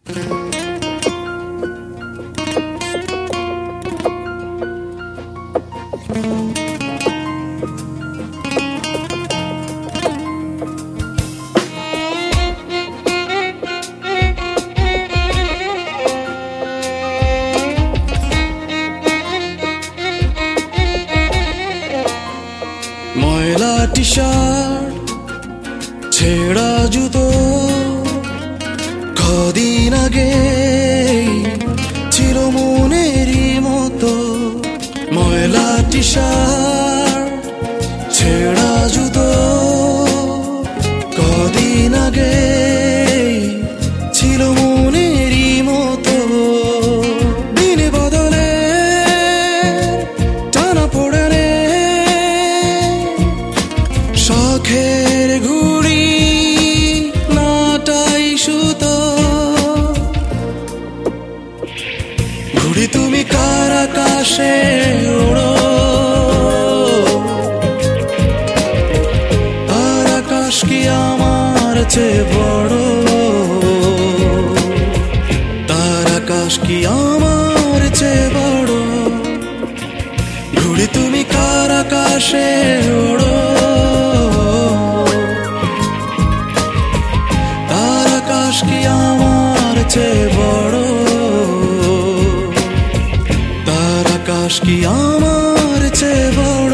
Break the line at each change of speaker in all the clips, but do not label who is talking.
ময়লা টি-শার্ট ছেঁড়া জুতো কদিন আগে ছিল মনেরই মতো। ময়লা টি-শার্ট ছেঁড়া জুতো কদিন আগে ছিল মনেরই মতো। দিন বদলে টানা পড়ে শখের ঘুড়ি নাটাই সুতো। ঘুড়ি তুমি কার আকাশে ওড়ো, আর আকাশ কি আমার চেয়ে বড়? তার আকাশ কি আমার চেয়ে বড়? ঘুড়ি তুমি কার আকাশে ওড়ো, আকাশ কি আমার চেয়ে বড়? তার আকাশ কি আমার চেয়ে বড়?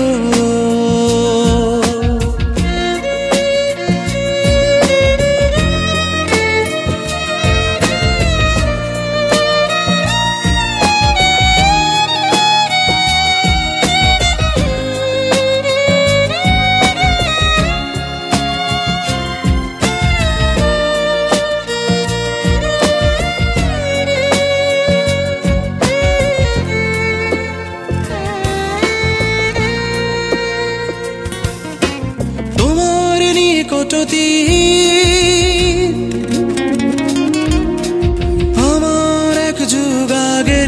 আমার এক যুগ আগের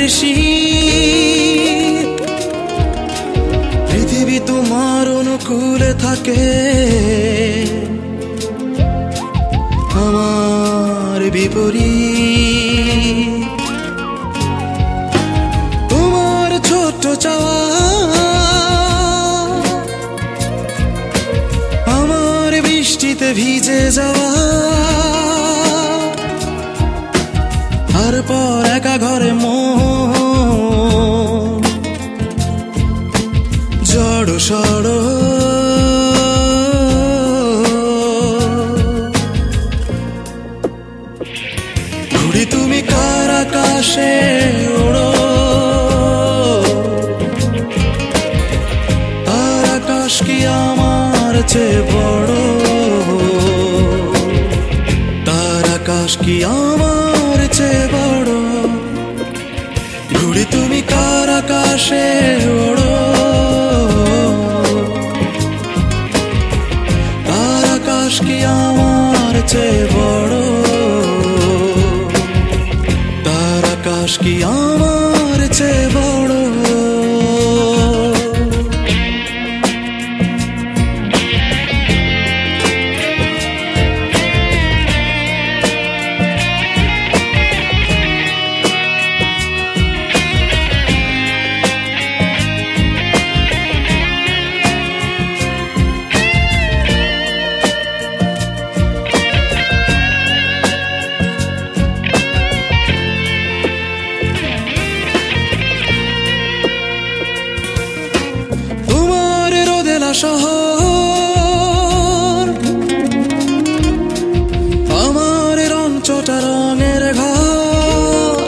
শীত, পৃথিবী তোমার অনুকূলে থাকে, আমার বিপরীত। তোমার ছোট্ট চাওয়া বৃষ্টিতে ভিজে যাওয়া, তারপর একা ঘরে মন জড় সড়। ঘুড়ি তুমি কার আকাশে ওড়ো, আর আকাশ কি আমার চেয়ে বড়? তার আকাশ কি আমার চেয়ে বড়? ঘুড়ি তুমি কার আকাশে ওড়ো, তার আকাশ কি আমার চেয়ে বড়? তার আকাশ কি আমার চেয়ে বড়? শহর আমার রংচটা রঙের ঘর,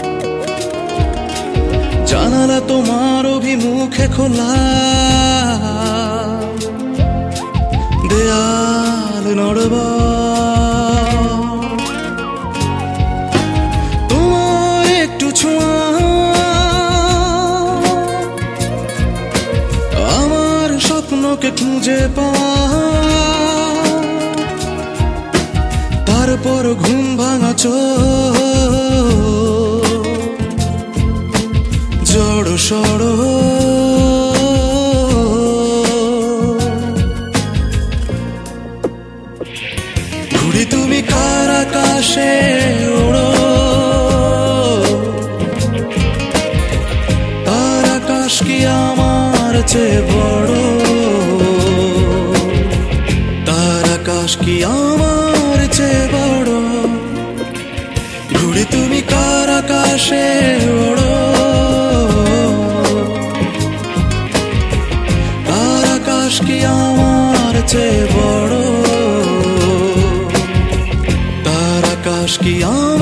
জানালা তোমার অভিমুখে খোলা, দেয়াল নড়ব তোমার একটু ছোঁয়া, স্বপ্নকে খুঁজে পাওয়া, তারপর ঘুম ভাঙা চোখ জড় সড়। ঘুড়ি তুমি কার আকাশে ওড়ো, চেয়ে বড়, তার আকাশ কি আমার চেয়ে বড়? ঘুড়ি তুমি কার আকাশে ওড়ো, তার আকাশ কি আমার চেয়ে বড়, তার আকাশ কি আমার